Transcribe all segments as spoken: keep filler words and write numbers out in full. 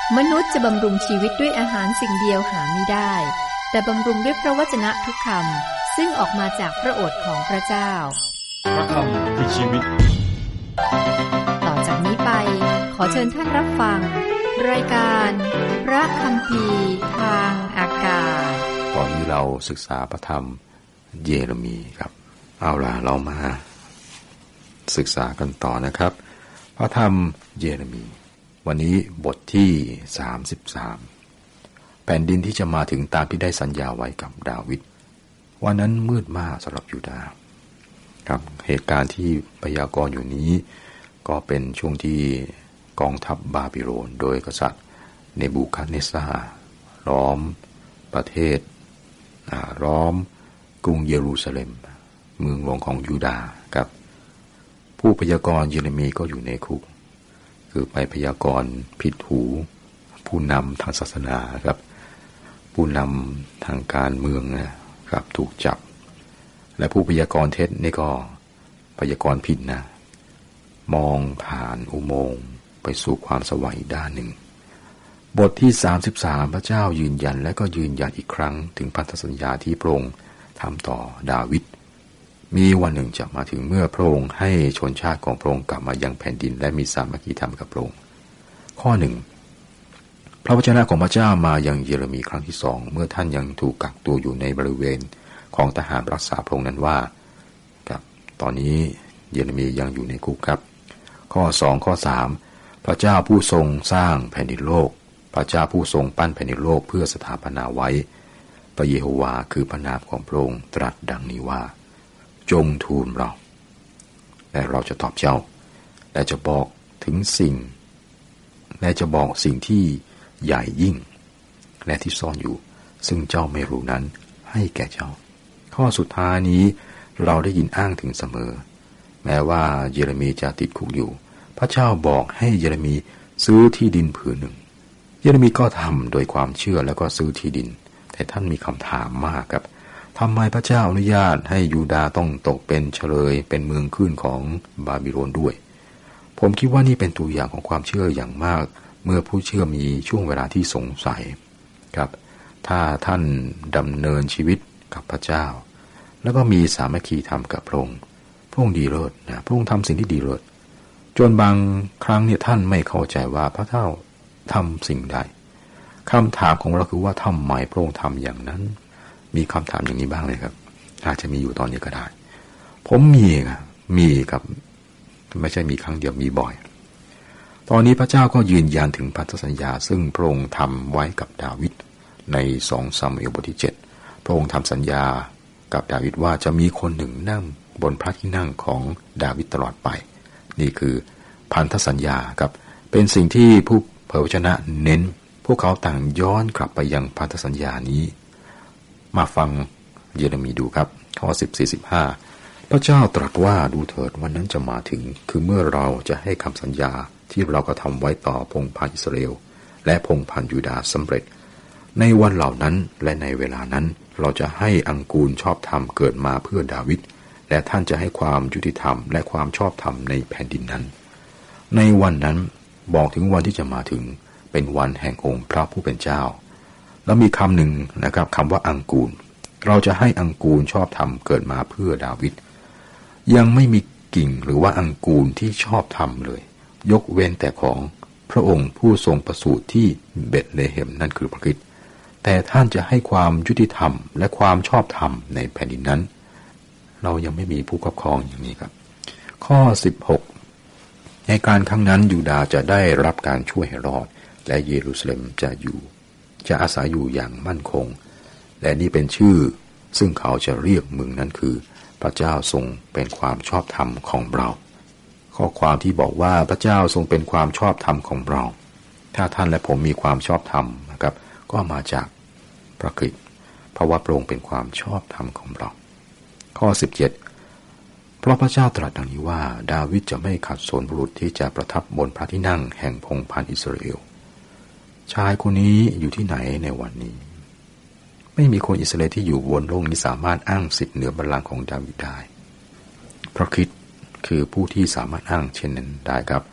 มนุษย์จะบำรุงชีวิตด้วยอาหารสิ่งเดียวหาไม่ได้แต่บำรุงด้วยพระวจนะทุกคำซึ่งออกมาจากพระโอษฐ์ของพระเจ้าพระคำคือชีวิตต่อจากนี้ไปขอเชิญท่านรับฟังรายการพระคัมภีร์ทางอากาศตอนนี้เราศึกษาพระธรรมเยเรมีครับเอาล่ะเรามาศึกษากันต่อนะครับพระธรรมเยเรมีวันนี้บทที่สามสิบสามแผ่นดินที่จะมาถึงตามที่ได้สัญญาไว้กับดาวิดวันนั้นมืดมากสำหรับยูดาห์ครับเหตุการณ์ที่พยากรณ์อยู่นี้ก็เป็นช่วงที่กองทัพบาบิโลนโดยกษัตริย์เนบูคัดเนสซาร์ล้อมประเทศล้อมกรุงเยรูซาเล็มเมืองหลวงของยูดาห์ครับผู้พยากรณ์เยเรมีก็อยู่ในคุกคือไปพยากรณ์ผิดหูผู้นำทางศาสนาครับผู้นำทางการเมืองนะครับถูกจับและผู้พยากรณ์เท็จนี่ก็พยากรณ์ผิดนะมองผ่านอุโมงค์ไปสู่ความสว่างอีกด้านหนึ่งบทที่สามสิบสามพระเจ้ายืนยันและก็ยืนยันอีกครั้งถึงพันธสัญญาที่พระองค์ทำต่อดาวิดมีวันหนึ่งจะมาถึงเมื่อพระองค์ให้ชนชาติของพระองค์กลับมายังแผ่นดินและมีสามัคคีธรรมกับพระองค์ข้อหนึ่งพระวจนะของพระเจ้ามายังเยเรมีครั้งที่สองเมื่อท่านยังถูกกักตัวอยู่ในบริเวณของทหารรักษาพระองค์นั้นว่าครับตอนนี้เยเรมียังอยู่ในคุกครับข้อสองข้อสามพระเจ้าผู้ทรงสร้างแผ่นดินโลกพระเจ้าผู้ทรงปั้นแผ่นดินโลกเพื่อสถาปนาไว้พระเยโฮวาคือพระนามของพระองค์ตรัสดังนี้ว่าจงทูลเราและเราจะตอบเจ้าและจะบอกถึงสิ่งและจะบอกสิ่งที่ใหญ่ยิ่งและที่ซ่อนอยู่ซึ่งเจ้าไม่รู้นั้นให้แก่เจ้าข้อสุดท้ายนี้เราได้ยินอ้างถึงเสมอแม้ว่าเยเรมีจะติดคุกอยู่พระเจ้าบอกให้เยเรมีซื้อที่ดินผืนหนึ่งเยเรมีก็ทำโดยความเชื่อแล้วก็ซื้อที่ดินแต่ท่านมีคำถามมากครับทำไมพระเจ้าอนุญาตให้ยูดาห์ต้องตกเป็นเฉลยเป็นเมืองขึ้นของบาบิโลนด้วยผมคิดว่านี่เป็นตัวอย่างของความเชื่ออย่างมากเมื่อผู้เชื่อมีช่วงเวลาที่สงสัยครับถ้าท่านดำเนินชีวิตกับพระเจ้าแล้วก็มีสามัคคีธรรมกับพระองค์พระองค์ดีเลิศนะพระองค์ทำสิ่งที่ดีเลิศจนบางครั้งเนี่ยท่านไม่เข้าใจว่าพระเจ้าทำสิ่งใดคำถามของเราคือว่าทำไมพระองค์ทำอย่างนั้นมีคำถามอย่างนี้บ้างเลยครับอาจจะมีอยู่ตอนนี้ก็ได้ผมมีครับมีครับไม่ใช่มีครั้งเดียวมีบ่อยตอนนี้พระเจ้าก็ยืนยันถึงพันธสัญญาซึ่งพระองค์ทำไว้กับดาวิดในสองซามูเอลบทที่เจ็ดพระองค์ทำสัญญากับดาวิดว่าจะมีคนหนึ่งนั่งบนพระที่นั่งของดาวิดตลอดไปนี่คือพันธสัญญาครับเป็นสิ่งที่ผู้เผยพระวจนะเน้นพวกเขาต่างย้อนกลับไปยังพันธสัญญานี้มาฟังเยเรมีดูครับข้อสิบสี่ สิบห้าพระเจ้าตรัสว่าดูเถิดวันนั้นจะมาถึงคือเมื่อเราจะให้คำสัญญาที่เราก็ทำไว้ต่อพงศ์พันธุ์อิสราเอลและพงศ์พันธุ์ยูดาห์สำเร็จในวันเหล่านั้นและในเวลานั้นเราจะให้อังกูลชอบธรรมเกิดมาเพื่อดาวิดและท่านจะให้ความยุติธรรมและความชอบธรรมในแผ่นดินนั้นในวันนั้นบอกถึงวันที่จะมาถึงเป็นวันแห่งองค์พระผู้เป็นเจ้าแล้วมีคำหนึ่งนะครับคำว่าอังกูลเราจะให้อังกูลชอบธรรมเกิดมาเพื่อดาวิดยังไม่มีกิ่งหรือว่าอังกูลที่ชอบธรรมเลยยกเว้นแต่ของพระองค์ผู้ทรงประสูติที่เบธเลเฮมนั่นคือพระคริสต์แต่ท่านจะให้ความยุติธรรมและความชอบธรรมในแผ่นดินนั้นเรายังไม่มีผู้ครอบครองอย่างนี้ครับข้อสิบหกในการครั้งนั้นยูดาห์จะได้รับการช่วยให้รอดและเยรูซาเล็มจะอยู่จะอาศัยอยู่อย่างมั่นคงและนี่เป็นชื่อซึ่งเขาจะเรียกเมืองนั้นคือพระเจ้าทรงเป็นความชอบธรรมของเราข้อความที่บอกว่าพระเจ้าทรงเป็นความชอบธรรมของเราถ้าท่านและผมมีความชอบธรรมนะครับก็มาจากพระคริสต์เพราะว่าพระองค์เป็นความชอบธรรมของเราข้อสิบเจ็ดเพราะพระเจ้าตรัสดังนี้ว่าดาวิดจะไม่ขัดสนบุรุษที่จะประทับบนพระที่นั่งแห่งพงศ์พันธุ์อิสราเอลชายคนนี้อยู่ที่ไหนในวันนี้ไม่มีคนอิสราเอลที่อยู่บนโลกนี้สามารถอ้างสิทธิ์เหนือบัลลังก์ของดาวิดได้พระคริสต์คือผู้ที่สามารถอ้างเช่นนั้นได้ครับ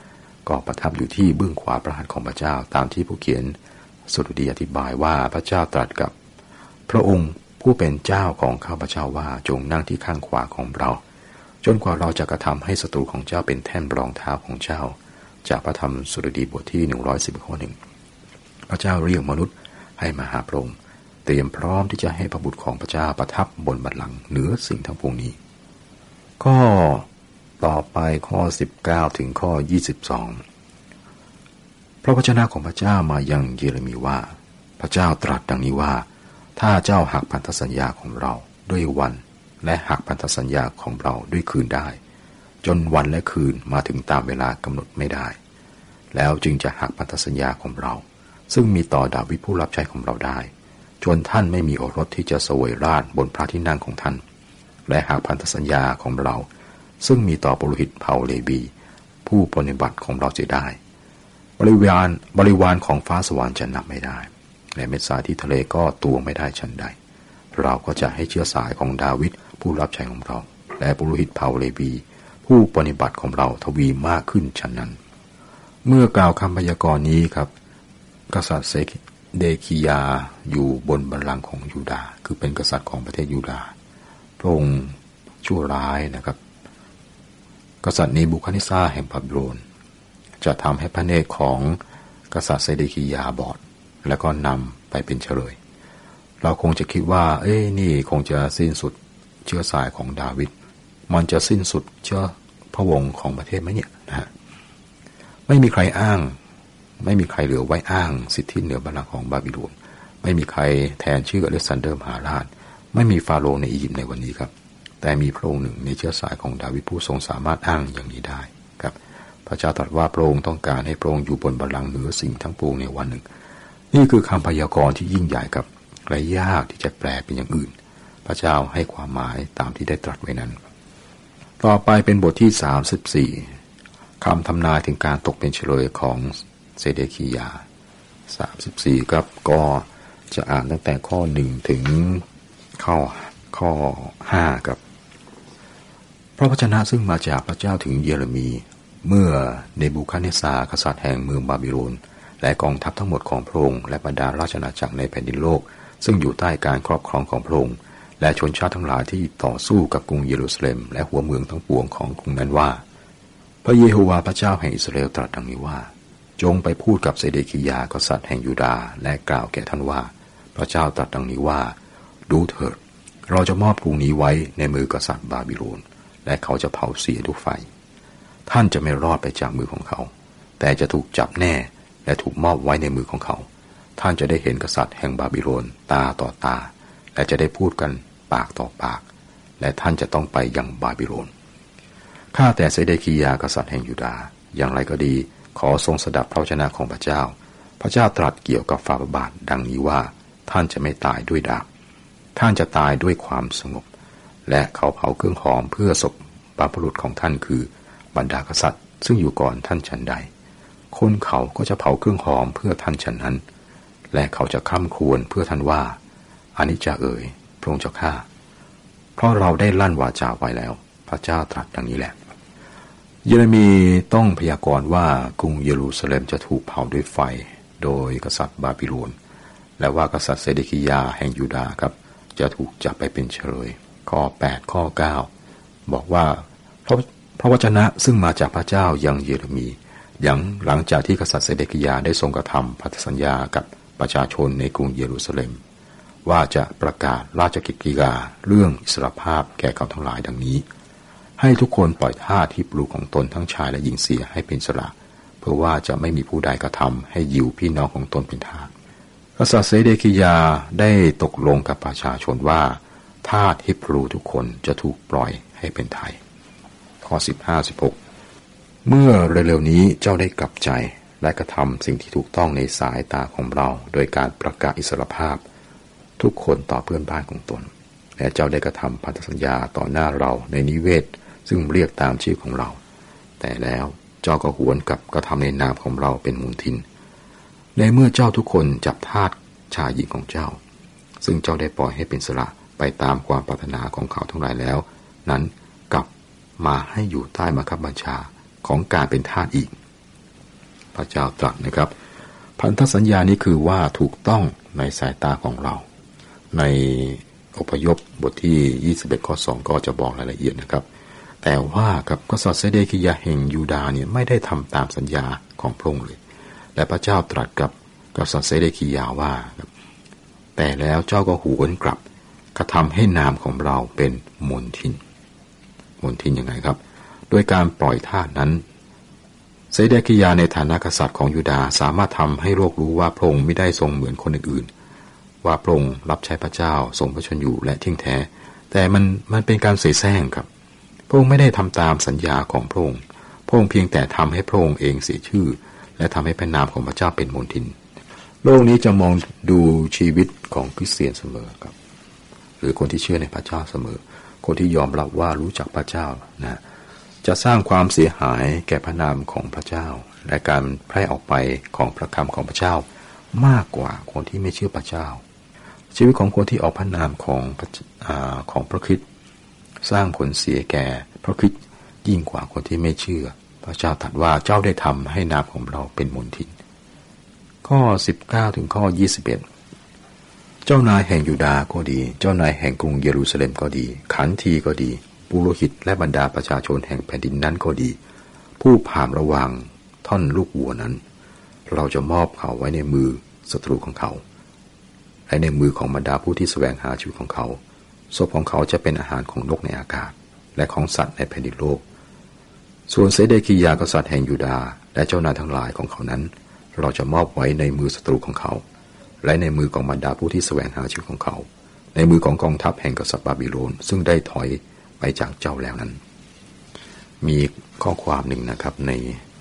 ก็ประทับอยู่ที่เบื้องขวาพระหัตถ์ของพระเจ้าตามที่ผู้เขียนสดุดีอธิบายว่าพระเจ้าตรัสกับพระองค์ผู้เป็นเจ้าของข้าพเจ้าว่าจงนั่งที่ข้างขวาของเราจนกว่าเราจะกระทำให้ศัตรูของเจ้าเป็นแท่นรองเท้าของเจ้าจากพระธรรมสดุดีบทที่หนึ่งร้อยสิบข้อหนึ่งพระเจ้าเรียกมนุษย์ให้มาหาพระองค์เตรียมพร้อมที่จะให้พระบุตรของพระเจ้าประทับบนบัลลังก์เหนือสิ่งทั้งปวงนี้ข้อต่อไปข้อสิบเก้าถึงข้อยี่สิบสองพระวจนะของพระเจ้ามายังเยเรมีว่าพระเจ้าตรัสดังนี้ว่าถ้าเจ้าหักพันธสัญญาของเราด้วยวันและหักพันธสัญญาของเราด้วยคืนได้จนวันและคืนมาถึงตามเวลากำหนดไม่ได้แล้วจึงจะหักพันธสัญญาของเราซึ่งมีต่อดาวิดผู้รับใช้ของเราได้จนท่านไม่มีโอรสที่จะเสวยราชบนพระที่นั่งของท่านและหักพันธสัญญาของเราซึ่งมีต่อปุโรหิตเผ่าเลวีผู้ปฏิบัติของเราจะได้บริวารบริวารของฟ้าสวรรค์จะนับไม่ได้และเม็ดทรายที่ทะเลก็ตวงไม่ได้ฉันใดเราก็จะให้เชื้อสายของดาวิดผู้รับใช้ของเราและปุโรหิตเผ่าเลวีผู้ปฏิบัติของเราทวีมากขึ้นฉันนั้นเมื่อกล่าวคำพยากรณ์นี้ครับกษัตริย์เซเดคียาอยู่บนบัลลังก์ของยูดาห์คือเป็นกษัตริย์ของประเทศยูดาห์พระองค์ชั่วร้ายนะครับกษัตริย์เนบูคัดเนซาร์แห่งบาบิโลนจะทำให้พระเนตรของกษัตริย์เซเดคียาบอดแล้วก็นำไปเป็นเฉลยเราคงจะคิดว่าเอ้ยนี่คงจะสิ้นสุดเชื้อสายของดาวิดมันจะสิ้นสุดเชื้อพระวงศ์ของประเทศไหมเนี่ยนะฮะไม่มีใครอ้างไม่มีใครเหลือไว้อ้างสิทธิเหนือบัลลังก์ของบาบิโลนไม่มีใครแทนชื่ออเล็กซานเดอร์มหาราชไม่มีฟาโรห์ในอียิปต์ในวันนี้ครับแต่มีพระองค์หนึ่งในเชื้อสายของดาวิดผู้ทรงสามารถอ้างอย่างนี้ได้ครับพระเจ้าตรัสว่าพระองค์ต้องการให้พระองค์อยู่บนบัลลังก์เหนือสิ่งทั้งปวงในวันหนึ่งนี่คือคำพยากรณ์ที่ยิ่งใหญ่ครับและยากที่จะแปลเป็นอย่างอื่นพระเจ้าให้ความหมายตามที่ได้ตรัสไว้นั้นต่อไปเป็นบทที่สามสิบสี่คำทำนายถึงการตกเป็นเฉลยของเซเดคียาสามสิบสี่ครับก็จะอ่านตั้งแต่ข้อหนึ่งถึงข้อข้อห้าครับพระวจนะซึ่งมาจากพระเจ้าถึงเยเรมีเมื่อเนบูคัดเนซาร์กษัตริย์แห่งเมืองบาบิโลนและกองทัพทั้งหมดของพระองค์และบรรดาราชอาณาจักรในแผ่นดินโลกซึ่งอยู่ใต้การครอบครองของพระองค์และชนชาติทั้งหลายที่ต่อสู้กับกรุงเยรูซาเล็มและหัวเมืองทั้งปวงของกรุงนั้นว่าพระเยโฮวาห์พระเจ้าแห่งอิสราเอลตรัสดังนี้ว่าจงไปพูดกับเซเดคียากษัตริย์แห่งยูดาห์และกล่าวแก่ท่านว่าพระเจ้าตรัสดังนี้ว่าดูเถิดเราจะมอบกรุงนี้ไว้ในมือกษัตริย์บาบิโลนและเขาจะเผาเสียด้วยไฟท่านจะไม่รอดไปจากมือของเขาแต่จะถูกจับแน่และถูกมอบไว้ในมือของเขาท่านจะได้เห็นกษัตริย์แห่งบาบิโลนตาต่อตาและจะได้พูดกันปากต่อปากและท่านจะต้องไปยังบาบิโลนข้าแต่เซเดคียากษัตริย์แห่งยูดาห์อย่างไรก็ดีขอทรงสดับพระวจนะของพระเจ้าพระเจ้าตรัสเกี่ยวกับฝ่าพระบาทดังนี้ว่าท่านจะไม่ตายด้วยดาบท่านจะตายด้วยความสงบและเขาเผาเครื่องหอมเพื่อศพบรรพบุรุษของท่านคือบรรดากษัตริย์ซึ่งอยู่ก่อนท่านฉันใดคนเขาก็จะเผาเครื่องหอมเพื่อท่านฉันนั้นและเขาจะค้ำครวญเพื่อท่านว่าอานิจจาเอ๋ยพระองค์เจ้าข้าเพราะเราได้ลั่นวาจาไว้แล้วพระเจ้าตรัสดังนี้แหละเยเรมีต้องพยากรณ์ว่ากรุงเยรูซาเล็มจะถูกเผาด้วยไฟโดยกษัตริย์บาบิโลนและว่ากษัตริย์เซเดคียาแห่งยูดาห์ครับจะถูกจับไปเป็นเฉลยข้อแปดข้อเก้าบอกว่าเพราะพระวจนะซึ่งมาจากพระเจ้ายังเยเรมีอย่างหลังจากที่กษัตริย์เซเดคียาได้ทรงกระทำพันธสัญญากับประชาชนในกรุงเยรูซาเล็มว่าจะประกาศราชกิจกิจการเรื่องอิสรภาพแก่เขาทั้งหลายดังนี้ให้ทุกคนปล่อยทาสที่ปลูกของตนทั้งชายและหญิงเสียให้เป็นอิสระเพื่อว่าจะไม่มีผู้ใดกระทำให้ยิวพี่น้องของตนเป็นทาสกษัตริย์เซเดคียาได้ตกลงกับประชาชนว่าทาสฮิบรูทุกคนจะถูกปล่อยให้เป็นไทยข้อสิบห้า สิบหกเมื่อเร็วๆนี้เจ้าได้กลับใจและกระทำสิ่งที่ถูกต้องในสายตาของเราโดยการประกาศอิสรภาพทุกคนต่อเพื่อนบ้านของตนและเจ้าได้กระทำพันธสัญญาต่อหน้าเราในนิเวศซึ่งเรียกตามชื่อของเราแต่แล้วเจ้าก็หวนกลับกระทำในนามของเราเป็นมูลทินในเมื่อเจ้าทุกคนจับทาสชายหญิงของเจ้าซึ่งเจ้าได้ปล่อยให้เป็นอิสระไปตามความปรารถนาของเขาทั้งหลายแล้วนั้นกลับมาให้อยู่ใต้บังคับบัญชาของการเป็นทาสอีกพระเจ้าตรัสนะครับพันธสัญญานี้คือว่าถูกต้องในสายตาของเราในอพยพบทที่ยี่สิบเอ็ดข้อสองก็จะบอกรายละเอียดนะครับแต่ว่ากับกษัตริย์เซเดคิยาแห่งยูดาห์เนี่ยไม่ได้ทำตามสัญญาของพระองค์เลยและพระเจ้าตรัสกับกษัตริย์เซเดคิยาว่าแต่แล้วเจ้าก็หวนกลับกระทำให้นามของเราเป็นมลทินมลทินยังไงครับโดยการปล่อยทาสนั้นเซเดคิยาในฐานะกษัตริย์ของยูดาห์สามารถทำให้โลกรู้ว่าพระองค์ไม่ได้ทรงเหมือนคนอื่นๆว่าพระองค์รับใช้พระเจ้าทรงพระชนอยู่และเที่ยงแท้แต่มันมันเป็นการเสแสร้งครับพระองค์ไม่ได้ทำตามสัญญาของพระองค์พระองค์เพียงแต่ทำให้พระองค์เองเสียชื่อและทำให้พระนามของพระเจ้าเป็นมลทินโลกนี้จะมองดูชีวิตของคริสเตียนเสมอครับหรือคนที่เชื่อในพระเจ้าเสมอคนที่ยอมรับว่ารู้จักพระเจ้านะจะสร้างความเสียหายแก่พระนามของพระเจ้าและการแพร่ออกไปของพระคำของพระเจ้ามากกว่าคนที่ไม่เชื่อพระเจ้าชีวิตของคนที่ออกพระนามของของพระคริสต์สร้างผลเสียแก่พระคริสต์ยิ่งกว่าคนที่ไม่เชื่อพระเจ้าตรัสว่าเจ้าได้ทำให้นามของเราเป็นมลทินข้อสิบเก้าถึงข้อยี่สิบเอ็ดเจ้านายแห่งยูดาห์ก็ดีเจ้านายแห่งกรุงเยรูซาเล็มก็ดีขันทีก็ดีปุโรหิตและบรรดาประชาชนแห่งแผ่นดินนั้นก็ดีผู้ผ่านระหว่างท่อนลูกวัวนั้นเราจะมอบเขาไว้ในมือศัตรูของเขาและในมือของบรรดาผู้ที่แสวงหาชีวิตของเขาศพของเขาจะเป็นอาหารของนกในอากาศและของสัตว์ในแผ่นดินโลกส่วนเซเดคิยากษัตริย์แห่งยูดาห์และเจ้านายทั้งหลายของเขานั้นเราจะมอบไว้ในมือศัตรูของเขาและในมือของบรรดาผู้ที่แสวงหาชีวิตของเขาในมือของกองทัพแห่งกษัตริย์บาบิโลนซึ่งได้ถอยไปจากเจ้าแล้วนั้นมีข้อความหนึ่งนะครับใน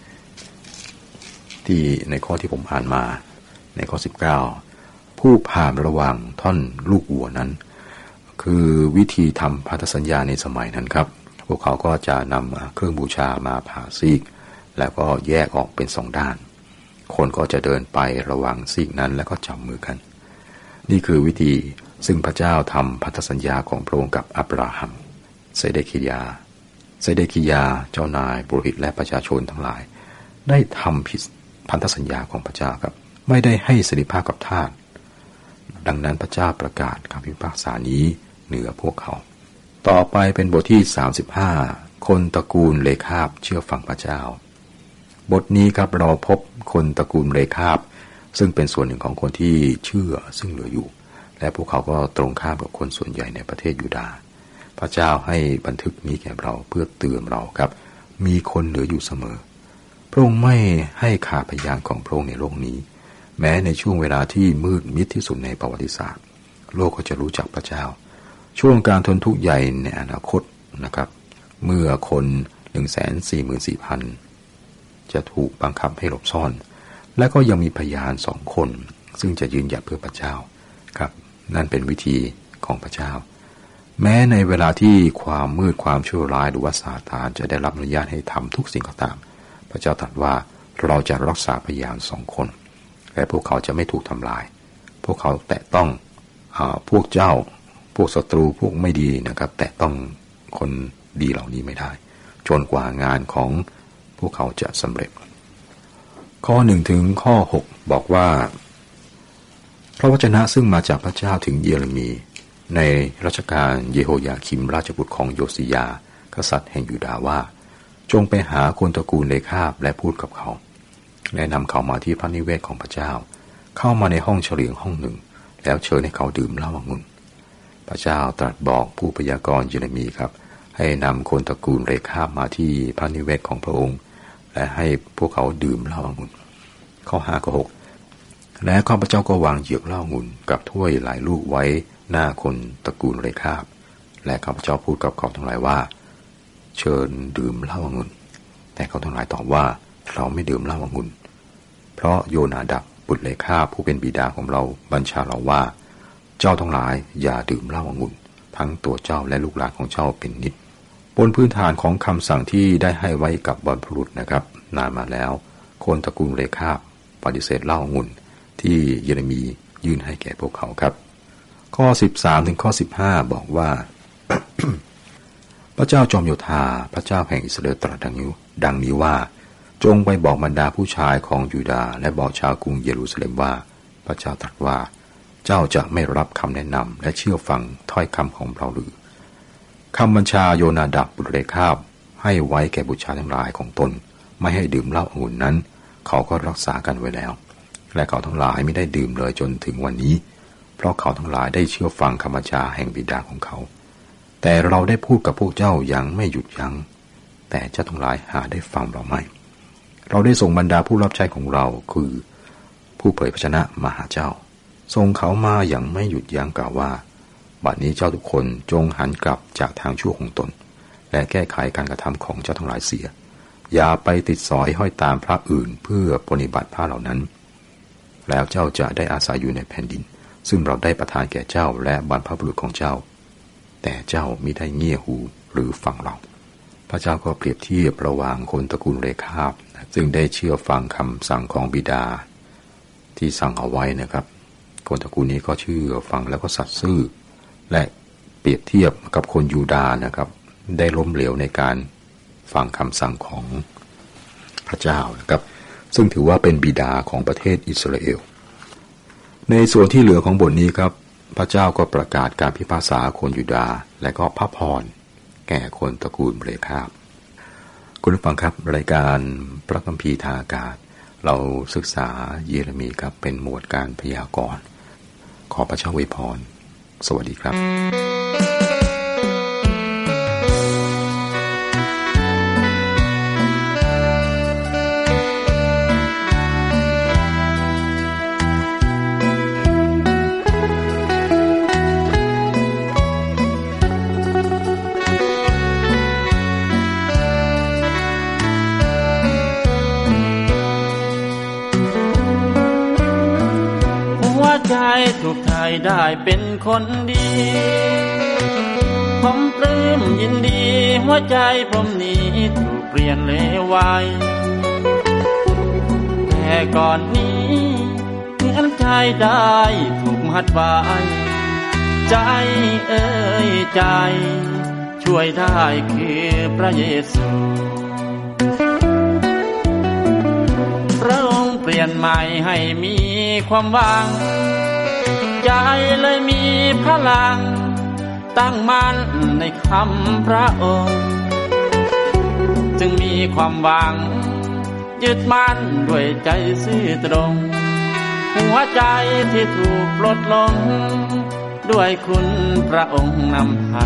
ที่ในข้อที่ผมอ่านมาในข้อสิบเก้าผู้ผ่านระหว่างท่อนลูกวัวนั้นคือวิธีทำพันธสัญญาในสมัยนั้นครับพวกเขาก็จะนำเครื่องบูชามาผ่าซีกแล้วก็แยกออกเป็นสองด้านคนก็จะเดินไประหว่างซีกนั้นแล้วก็จับมือกันนี่คือวิธีซึ่งพระเจ้าทำพันธสัญญาของพระองค์กับอับราฮัมเซเดคิยาเซเดคิยาเจ้านายปุโรหิตและประชาชนทั้งหลายได้ทำผิดพันธสัญญาของพระเจ้าครับไม่ได้ให้สิทธิภาพกับทาสดังนั้นพระเจ้าประกาศคำพิพากษานี้เหนือพวกเขาต่อไปเป็นบทที่สามสิบห้าคนตระกูลเลคาบเชื่อฟังพระเจ้าบทนี้ครับเราพบคนตระกูลเลคาบซึ่งเป็นส่วนหนึ่งของคนที่เชื่อซึ่งเหลืออยู่และพวกเขาก็ตรงข้ามกับคนส่วนใหญ่ในประเทศยูดาห์พระเจ้าให้บันทึกนี้แก่เราเพื่อเตือนเราครับมีคนเหลืออยู่เสมอพระองค์ไม่ให้ขาดพยานของพระองค์ในโลกนี้แม้ในช่วงเวลาที่มืดมิดที่สุดในประวัติศาสตร์โลกก็จะรู้จักพระเจ้าช่วงการทนทุกข์ใหญ่ในอนาคตนะครับเมื่อคน หนึ่งแสนสี่หมื่นสี่พัน จะถูกบังคับให้หลบซ่อนและก็ยังมีพยานสองคนซึ่งจะยืนหยัดเพื่อพระเจ้าครับนั่นเป็นวิธีของพระเจ้าแม้ในเวลาที่ความมืดความชั่วร้ายหรือว่าซาตานจะได้รับอนุญาตให้ทำทุกสิ่งก็ตามพระเจ้าตรัสว่าเราจะรักษาพยานสองคนและพวกเขาจะไม่ถูกทำลายพวกเขาแตะต้องพวกเจ้าพวกศัตรูพวกไม่ดีนะครับแตะต้องคนดีเหล่านี้ไม่ได้จนกว่างานของพวกเขาจะสำเร็จข้อหนึ่งถึงข้อหกบอกว่าพระวจนะซึ่งมาจากพระเจ้าถึงเยเรมีในรัชกาลเยโฮยาคิมราชบุตรของโยสิยากษัตริย์แห่งยูดาห์ว่าจงไปหาคนตระกูลเลคาบและพูดกับเขาและนำเขามาที่พระนิเวศของพระเจ้าเข้ามาในห้องเฉลียงห้องหนึ่งแล้วเชิญให้เขาดื่มเหล้าองุ่นพระเจ้าตรัสบอกผู้พยากรณ์เยเรมีครับให้นำคนตระกูลเลคาบมาที่พระนิเวศของพระองค์และให้พวกเขาดื่มเหล้าองุ่นข้อห้าข้อหกและข้าพเจ้าก็วางเหยือกเหล้าองุ่นกับถ้วยหลายลูกไว้หน้าคนตระกูลเลคาบและข้าพเจ้าพูดกับเขาทั้งหลายว่าเชิญดื่มเหล้าองุ่นแต่เขาทั้งหลายตอบว่าเราไม่ดื่มเหล้าองุ่นเพราะโยนาดับบุตรเลคาบผู้เป็นบิดาของเราบัญชาเราว่าเจ้าทั้งหลายอย่าดื่มเหล้าองุ่นทั้งตัวเจ้าและลูกหลานของเจ้าเป็นนิจบนพื้นฐานของคำสั่งที่ได้ให้ไว้กับบรรพบุรุษนะครับนานมาแล้วคนตระกูลเลคาบปฏิเสธเหล้าองุ่นที่เยเรมียื่นให้แก่พวกเขาครับข้อสิบสามถึงข้อสิบห้าบอกว่า พระเจ้าจอมโยธาพระเจ้าแห่งอิสราเอลตรัสดังนี้ดังนี้ว่าจงไปบอกบรรดาผู้ชายของยูดาห์และบอกชาวกรุงเยรูซาเล็มว่าพระเจ้าตรัสว่าเจ้าจะไม่รับคำแนะนำและเชื่อฟังถ้อยคำของเราหรือคำบัญชาโยนาดาบบุตรเรคาบให้ไว้แก่บุตรชายทั้งหลายของตนไม่ให้ดื่มเหล้าองุ่นนั้นเขาก็รักษากันไว้แล้วและเขาทั้งหลายไม่ได้ดื่มเลยจนถึงวันนี้เพราะเขาทั้งหลายได้เชื่อฟังคำบัญชาแห่งบิดาของเขาแต่เราได้พูดกับพวกเจ้าอย่างไม่หยุดยั้งแต่เจ้าทั้งหลายหาได้ฟังเราไม่เราได้ส่งบรรดาผู้รับใช้ของเราคือผู้เผยพระชนะมาหาเจ้าส่งเขามาอย่างไม่หยุดยั้งกล่าวว่าบัดนี้เจ้าทุกคนจงหันกลับจากทางชั่วของตนและแก้ไขการกระทำของเจ้าทั้งหลายเสียอย่าไปติดสอยห้อยตามพระอื่นเพื่อปฏิบัติพระเหล่านั้นแล้วเจ้าจะได้อาศัยอยู่ในแผ่นดินซึ่งเราได้ประทานแก่เจ้าและบรรพบุรุษของเจ้าแต่เจ้ามิได้เงี่ยหูหรือฟังเราพระเจ้าก็เปรียบเทียบระหว่างคนตระกูลเรคาบซึ่งได้เชื่อฟังคำสั่งของบิดาที่สั่งเอาไว้นะครับคนตระกูลนี้ก็เชื่อฟังแล้วก็สัตย์ซื่อและเปรียบเทียบกับคนยูดาห์นะครับได้ล้มเหลวในการฟังคำสั่งของพระเจ้านะครับซึ่งถือว่าเป็นบิดาของประเทศอิสราเอลในส่วนที่เหลือของบทนี้ครับพระเจ้าก็ประกาศการพิพากษาคนยูดาห์และก็พระพรแก่คนตระกูลเรคาบคุณผู้ฟังครับรายการพระคัมภีร์ทางอากาศเราศึกษาเยเรมีครับเป็นหมวดการพยากรณ์ขอพระเจ้าอวยพรสวัสดีครับถูกไทยได้เป็นคนดีผมปลื้มยินดีหัวใจผมนี้ถูกเปลี่ยนเลวไวแต่ก่อนนี้เหมือนใจได้ถูกมัดไว้ใจเอ่ยใจช่วยได้คือพระเยซูพระองค์เปลี่ยนใหม่ให้มีความหวังใจเลยมีพลังตั้งมั่นในคำพระองค์จึงมีความหวังยึดมั่นด้วยใจซื่อตรงหัวใจที่ถูกปลดลงด้วยคุณพระองค์นำพา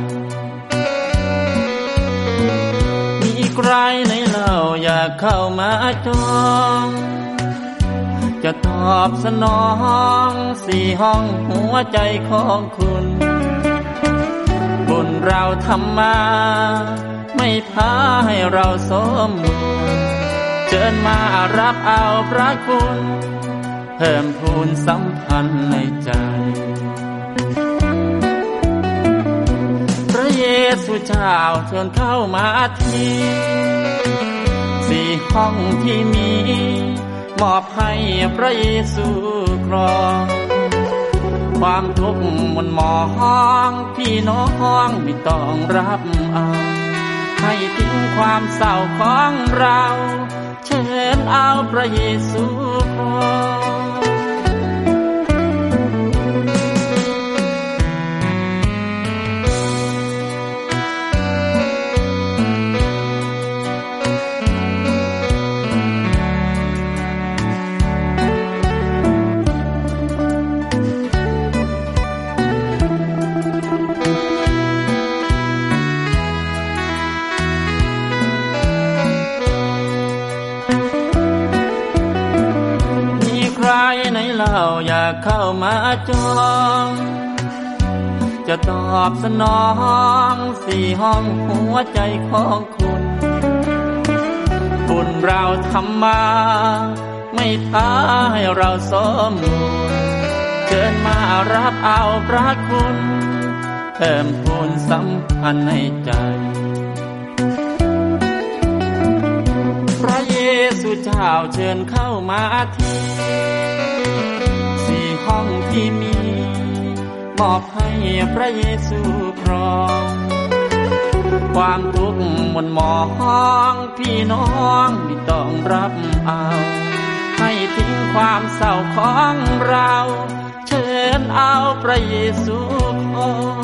มีใครในเราอยากเข้ามาจองจะตอบสนองสี่ห้องหัวใจของคุณบุญเราทำมาไม่พาให้เราสมบูรณ์เชิญมารับเอาพระคุณเพิ่มพูนสัมพันธ์ในใจพระเยซูเจ้าเชิญเข้ามาทีสี่ห้องที่มีมอบให้พระเยซูครองความทุกข์มนหมองพี่น้องไม่ต้องรับเอาให้ทิ้งความเศร้าของเราเชิญเอาพระเยซูครองเราอยากเข้ามาจองจะตอบสนองสี่ห้องหัวใจของคุณบุญเราทำมาไม่พาให้เราสมบูรณ์เชิญมารับเอาพระคุณเพิ่มพูนสัมพันธ์ในใจพระเยซูเจ้าเชิญเข้ามาที่ห้องที่มีมอบให้พระเยซูครองความทุกข์มนหมองพี่น้องไม่ต้องรับเอาให้ทิ้งความเศร้าของเราเชิญเอาพระเยซูคอย